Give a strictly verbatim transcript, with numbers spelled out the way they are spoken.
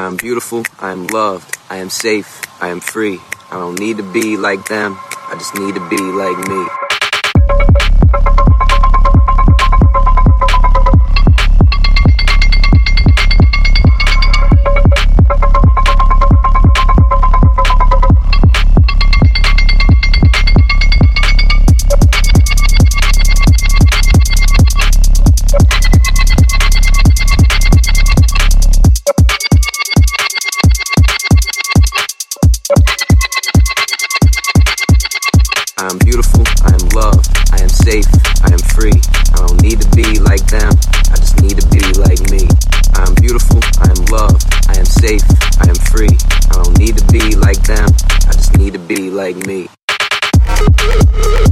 I am beautiful, I am loved, I am safe, I am free. I don't need to be like them, I just need to be like me. I am beautiful, I am loved, I am safe, I am free. I don't need to be like them, I just need to be like me. I am beautiful, I am loved, I am safe, I am free. I don't need to be like them, I just need to be like me.